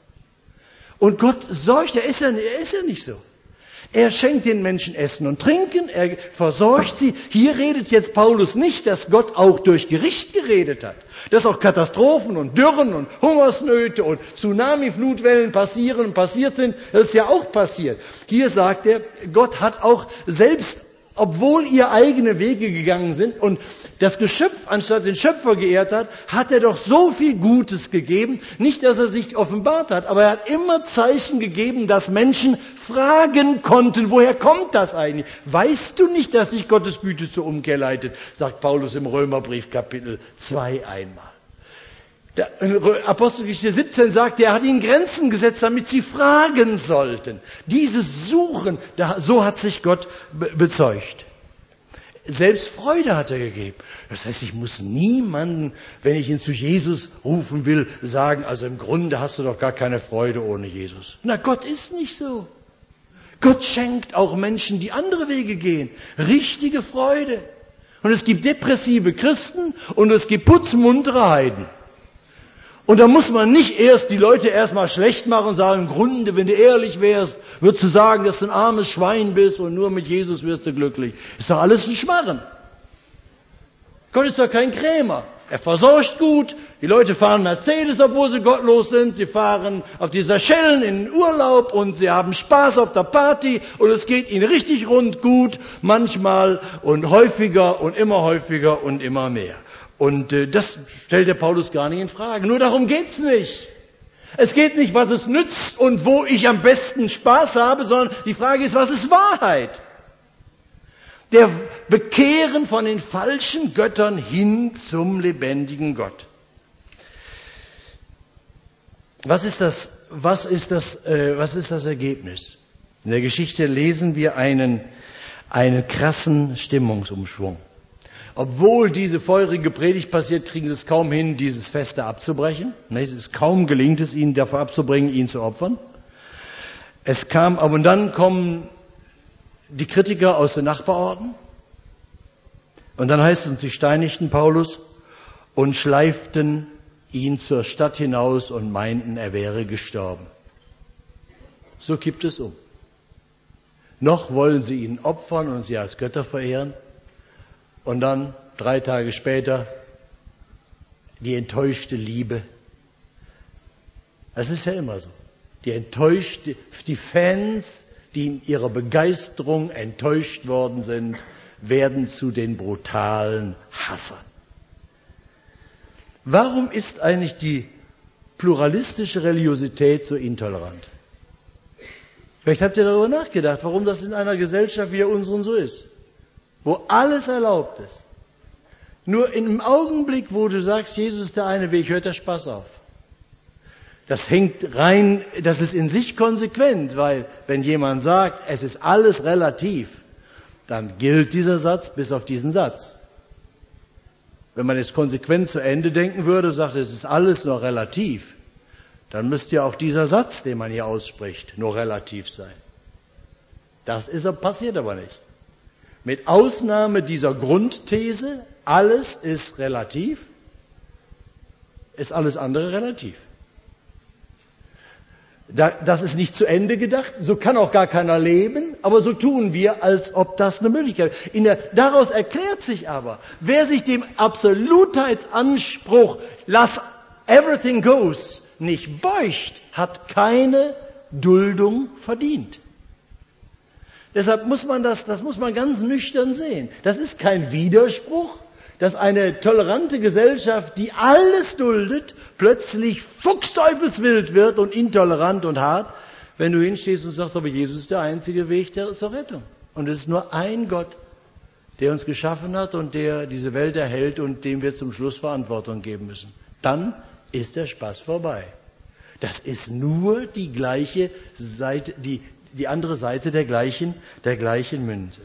Und Gott sorgt, er ist ja, er ist ja nicht so. Er schenkt den Menschen Essen und Trinken, er versorgt sie. Hier redet jetzt Paulus nicht, dass Gott auch durch Gericht geredet hat. Dass auch Katastrophen und Dürren und Hungersnöte und Tsunami-Flutwellen passieren und passiert sind. Das ist ja auch passiert. Hier sagt er, Gott hat auch selbst, obwohl ihr eigene Wege gegangen sind und das Geschöpf anstatt den Schöpfer geehrt hat, hat er doch so viel Gutes gegeben. Nicht, dass er sich offenbart hat, aber er hat immer Zeichen gegeben, dass Menschen fragen konnten, woher kommt das eigentlich? Weißt du nicht, dass sich Gottes Güte zur Umkehr leitet, sagt Paulus im Römerbrief Kapitel zwei einmal. Der Apostelgeschichte siebzehn sagt, er hat ihnen Grenzen gesetzt, damit sie fragen sollten. Dieses Suchen, so hat sich Gott bezeugt. Selbst Freude hat er gegeben. Das heißt, ich muss niemanden, wenn ich ihn zu Jesus rufen will, sagen, also im Grunde hast du doch gar keine Freude ohne Jesus. Na, Gott ist nicht so. Gott schenkt auch Menschen, die andere Wege gehen, richtige Freude. Und es gibt depressive Christen und es gibt putzmuntere Heiden. Und da muss man nicht erst die Leute erstmal schlecht machen und sagen, im Grunde, wenn du ehrlich wärst, würdest du sagen, dass du ein armes Schwein bist und nur mit Jesus wirst du glücklich. Ist doch alles ein Schmarren. Gott ist doch kein Krämer. Er versorgt gut. Die Leute fahren Mercedes, obwohl sie gottlos sind. Sie fahren auf die Seychellen in den Urlaub und sie haben Spaß auf der Party und es geht ihnen richtig rund gut, manchmal und häufiger und immer häufiger und immer mehr. Und äh, das stellt der Paulus gar nicht in Frage. Nur darum geht's nicht. Es geht nicht, was es nützt und wo ich am besten Spaß habe, sondern die Frage ist, was ist Wahrheit? Der Bekehren von den falschen Göttern hin zum lebendigen Gott. Was ist das, was ist das, äh, was ist das Ergebnis? In der Geschichte lesen wir einen, einen krassen Stimmungsumschwung. Obwohl diese feurige Predigt passiert, kriegen sie es kaum hin, dieses Feste abzubrechen. Es ist kaum gelingt es ihnen, davor abzubringen, ihn zu opfern. Es kam, aber und dann kommen die Kritiker aus den Nachbarorten. Und dann heißt es, und sie steinigten Paulus und schleiften ihn zur Stadt hinaus und meinten, er wäre gestorben. So kippt es um. Noch wollen sie ihn opfern und sie als Götter verehren. Und dann, drei Tage später, die enttäuschte Liebe. Das ist ja immer so. Die enttäuschte, die Fans, die in ihrer Begeisterung enttäuscht worden sind, werden zu den brutalen Hassern. Warum ist eigentlich die pluralistische Religiosität so intolerant? Vielleicht habt ihr darüber nachgedacht, warum das in einer Gesellschaft wie der unseren so ist. Wo alles erlaubt ist. Nur in einem Augenblick, wo du sagst, Jesus ist der eine Weg, hört der Spaß auf. Das hängt rein, das ist in sich konsequent, weil wenn jemand sagt, es ist alles relativ, dann gilt dieser Satz bis auf diesen Satz. Wenn man es konsequent zu Ende denken würde, sagt, es ist alles nur relativ, dann müsste ja auch dieser Satz, den man hier ausspricht, nur relativ sein. Das ist, passiert aber nicht. Mit Ausnahme dieser Grundthese, alles ist relativ, ist alles andere relativ. Das ist nicht zu Ende gedacht, so kann auch gar keiner leben, aber so tun wir, als ob das eine Möglichkeit ist. In der, daraus erklärt sich aber, wer sich dem Absolutheitsanspruch, lass everything goes, nicht beugt, hat keine Duldung verdient. Deshalb muss man das, das muss man ganz nüchtern sehen. Das ist kein Widerspruch, dass eine tolerante Gesellschaft, die alles duldet, plötzlich fuchsteufelswild wird und intolerant und hart, wenn du hinstehst und sagst, aber Jesus ist der einzige Weg der, zur Rettung. Und es ist nur ein Gott, der uns geschaffen hat und der diese Welt erhält und dem wir zum Schluss Verantwortung geben müssen. Dann ist der Spaß vorbei. Das ist nur die gleiche Seite, die die andere Seite der gleichen, der gleichen Münze.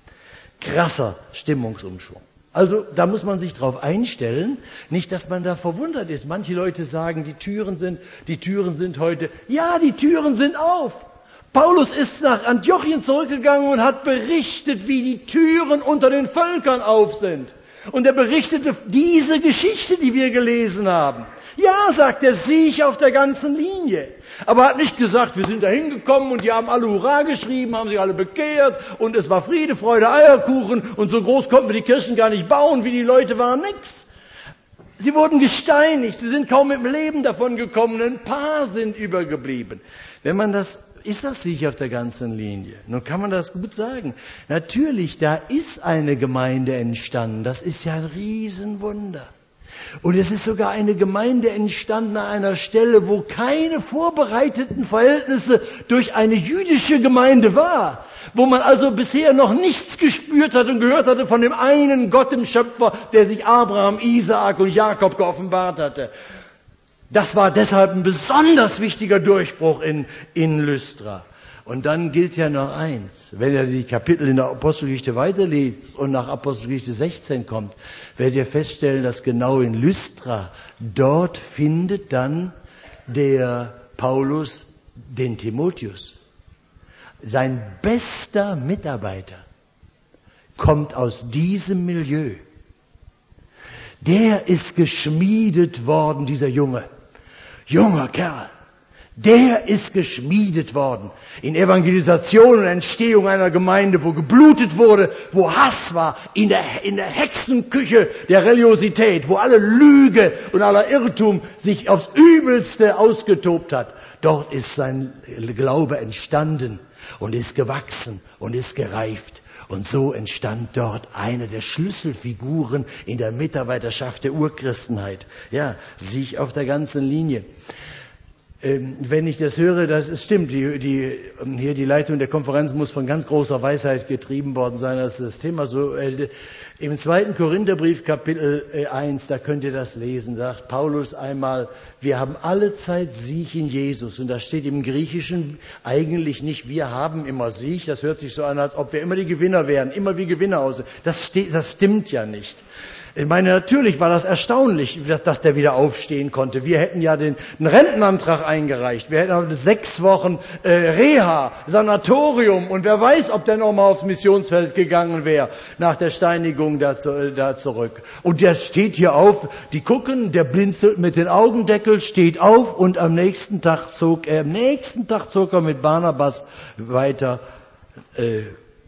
Krasser Stimmungsumschwung. Also da muss man sich drauf einstellen, nicht, dass man da verwundert ist. Manche Leute sagen, die Türen sind, die Türen sind heute, ja, die Türen sind auf. Paulus ist nach Antiochien zurückgegangen und hat berichtet, wie die Türen unter den Völkern auf sind. Und er berichtete diese Geschichte, die wir gelesen haben. Ja, sagt er, sehe ich auf der ganzen Linie. Aber er hat nicht gesagt, wir sind da hingekommen und die haben alle Hurra geschrieben, haben sich alle bekehrt und es war Friede, Freude, Eierkuchen und so groß konnten wir die Kirchen gar nicht bauen, wie die Leute waren, nix. Sie wurden gesteinigt, sie sind kaum mit dem Leben davon gekommen, ein paar sind übergeblieben. Wenn man das, ist das sicher auf der ganzen Linie? Nun kann man das gut sagen. Natürlich, da ist eine Gemeinde entstanden, das ist ja ein Riesenwunder. Und es ist sogar eine Gemeinde entstanden an einer Stelle, wo keine vorbereiteten Verhältnisse durch eine jüdische Gemeinde war. Wo man also bisher noch nichts gespürt hat und gehört hatte von dem einen Gott, dem Schöpfer, der sich Abraham, Isaak und Jakob geoffenbart hatte. Das war deshalb ein besonders wichtiger Durchbruch in, in Lystra. Und dann gilt ja noch eins, wenn ihr die Kapitel in der Apostelgeschichte weiterliest und nach Apostelgeschichte sechzehn kommt, werdet ihr feststellen, dass genau in Lystra, dort findet dann der Paulus den Timotheus. Sein bester Mitarbeiter kommt aus diesem Milieu. Der ist geschmiedet worden, dieser Junge, junger Kerl. Der ist geschmiedet worden in Evangelisation und Entstehung einer Gemeinde, wo geblutet wurde, wo Hass war, in der, in der Hexenküche der Religiosität, wo alle Lüge und aller Irrtum sich aufs Übelste ausgetobt hat. Dort ist sein Glaube entstanden und ist gewachsen und ist gereift. Und so entstand dort eine der Schlüsselfiguren in der Mitarbeiterschaft der Urchristenheit. Ja, Sieg auf der ganzen Linie. Ähm, wenn ich das höre, das ist, stimmt, die, die, hier die Leitung der Konferenz muss von ganz großer Weisheit getrieben worden sein, dass das Thema so, äh, im zweiten Korintherbrief Kapitel äh, eins, da könnt ihr das lesen, sagt Paulus einmal, wir haben alle Zeit Sieg in Jesus. Und das steht im Griechischen eigentlich nicht, wir haben immer Sieg, das hört sich so an, als ob wir immer die Gewinner wären, immer wie Gewinner aus. Das, steht, das stimmt ja nicht. Ich meine, natürlich war das erstaunlich, dass, dass der wieder aufstehen konnte. Wir hätten ja den einen Rentenantrag eingereicht. Wir hätten sechs Wochen äh, Reha, Sanatorium und wer weiß, ob der nochmal aufs Missionsfeld gegangen wäre nach der Steinigung da, zu, da zurück. Und der steht hier auf, die gucken, der blinzelt mit den Augendeckel, steht auf und am nächsten Tag zog er, am nächsten Tag zog er mit Barnabas weiter äh,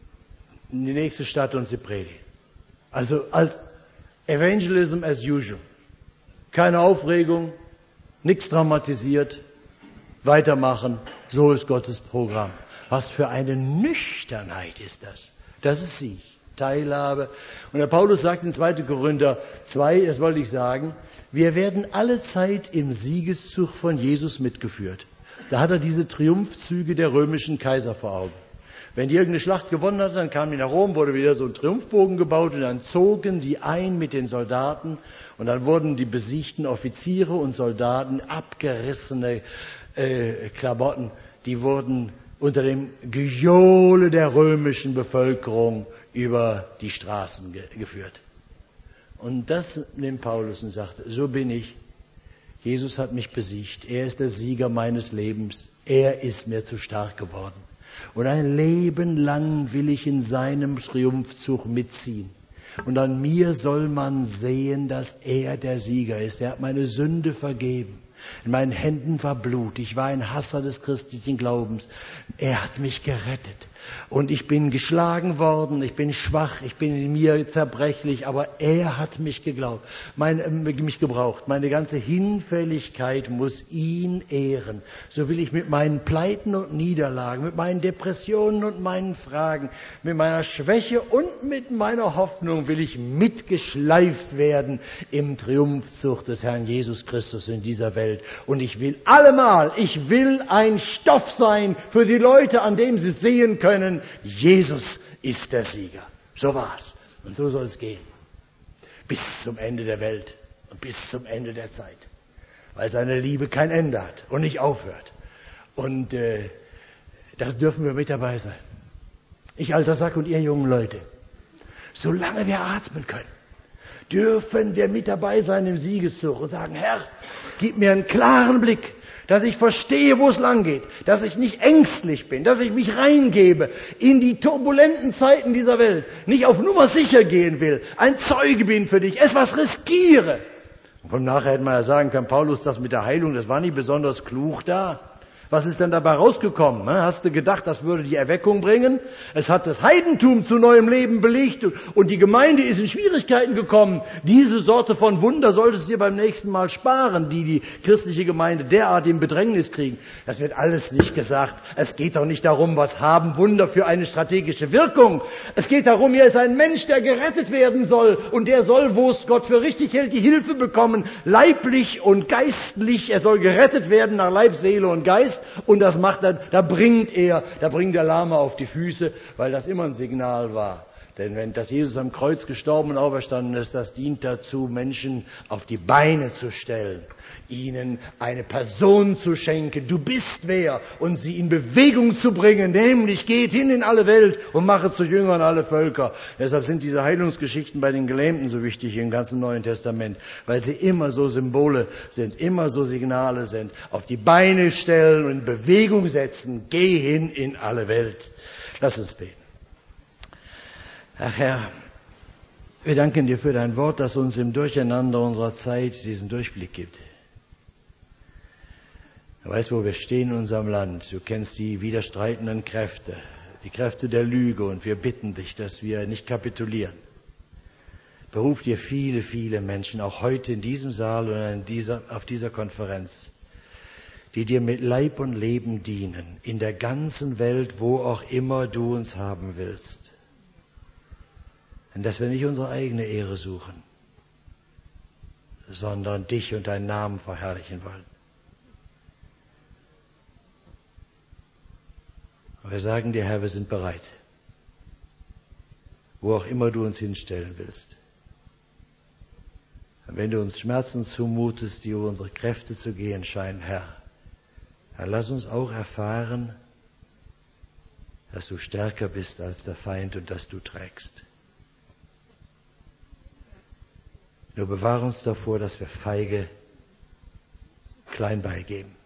in die nächste Stadt und sie predigt. Also als Evangelism as usual. Keine Aufregung, nichts dramatisiert, weitermachen, so ist Gottes Programm. Was für eine Nüchternheit ist das? Das ist Sieg, Teilhabe. Und der Paulus sagt in zweiten Korinther zwei, das wollte ich sagen, wir werden alle Zeit im Siegeszug von Jesus mitgeführt. Da hat er diese Triumphzüge der römischen Kaiser vor Augen. Wenn die irgendeine Schlacht gewonnen hat, dann kamen die nach Rom, wurde wieder so ein Triumphbogen gebaut und dann zogen die ein mit den Soldaten und dann wurden die besiegten Offiziere und Soldaten, abgerissene äh, Klamotten, die wurden unter dem Gejohle der römischen Bevölkerung über die Straßen ge- geführt. Und das nimmt Paulus und sagt, so bin ich. Jesus hat mich besiegt. Er ist der Sieger meines Lebens. Er ist mir zu stark geworden. Und ein Leben lang will ich in seinem Triumphzug mitziehen. Und an mir soll man sehen, dass er der Sieger ist. Er hat meine Sünde vergeben. In meinen Händen war Blut. Ich war ein Hasser des christlichen Glaubens. Er hat mich gerettet. Und ich bin geschlagen worden, ich bin schwach, ich bin in mir zerbrechlich, aber er hat mich geglaubt, mein, äh, mich gebraucht. Meine ganze Hinfälligkeit muss ihn ehren. So will ich mit meinen Pleiten und Niederlagen, mit meinen Depressionen und meinen Fragen, mit meiner Schwäche und mit meiner Hoffnung will ich mitgeschleift werden im Triumphzug des Herrn Jesus Christus in dieser Welt. Und ich will allemal, ich will ein Stoff sein für die Leute, an dem sie sehen können, Jesus ist der Sieger. So war's. Und so soll es gehen. Bis zum Ende der Welt und bis zum Ende der Zeit. Weil seine Liebe kein Ende hat und nicht aufhört. Und äh, das dürfen wir mit dabei sein. Ich alter Sack und ihr jungen Leute. Solange wir atmen können, dürfen wir mit dabei sein im Siegeszug und sagen, Herr, gib mir einen klaren Blick, dass ich verstehe, wo es lang geht, dass ich nicht ängstlich bin, dass ich mich reingebe in die turbulenten Zeiten dieser Welt, nicht auf Nummer sicher gehen will, ein Zeuge bin für dich, etwas riskiere. Und nachher hätte man ja sagen können, Paulus, das mit der Heilung, das war nicht besonders klug da. Was ist denn dabei rausgekommen? Hast du gedacht, das würde die Erweckung bringen? Es hat das Heidentum zu neuem Leben belegt und die Gemeinde ist in Schwierigkeiten gekommen. Diese Sorte von Wunder solltest du dir beim nächsten Mal sparen, die die christliche Gemeinde derart in Bedrängnis kriegen. Das wird alles nicht gesagt. Es geht doch nicht darum, was haben Wunder für eine strategische Wirkung. Es geht darum, hier ist ein Mensch, der gerettet werden soll und der soll, wo es Gott für richtig hält, die Hilfe bekommen, leiblich und geistlich. Er soll gerettet werden nach Leib, Seele und Geist. Und das macht er, da bringt er, da bringt der Lahme auf die Füße, weil das immer ein Signal war. Denn wenn das Jesus am Kreuz gestorben und auferstanden ist, das dient dazu, Menschen auf die Beine zu stellen, ihnen eine Person zu schenken, du bist wer, und sie in Bewegung zu bringen, nämlich geht hin in alle Welt und mache zu Jüngern alle Völker. Deshalb sind diese Heilungsgeschichten bei den Gelähmten so wichtig im ganzen Neuen Testament, weil sie immer so Symbole sind, immer so Signale sind, auf die Beine stellen und in Bewegung setzen, geh hin in alle Welt. Lass uns beten. Ach Herr, wir danken dir für dein Wort, das uns im Durcheinander unserer Zeit diesen Durchblick gibt. Du weißt, wo wir stehen in unserem Land. Du kennst die widerstreitenden Kräfte, die Kräfte der Lüge, und wir bitten dich, dass wir nicht kapitulieren. Beruf dir viele, viele Menschen, auch heute in diesem Saal oder in dieser, auf dieser Konferenz, die dir mit Leib und Leben dienen, in der ganzen Welt, wo auch immer du uns haben willst. Und dass wir nicht unsere eigene Ehre suchen, sondern dich und deinen Namen verherrlichen wollen. Und wir sagen dir, Herr, wir sind bereit, wo auch immer du uns hinstellen willst. Und wenn du uns Schmerzen zumutest, die über unsere Kräfte zu gehen scheinen, Herr, Herr, lass uns auch erfahren, dass du stärker bist als der Feind und dass du trägst. Nur bewahre uns davor, dass wir feige klein beigeben.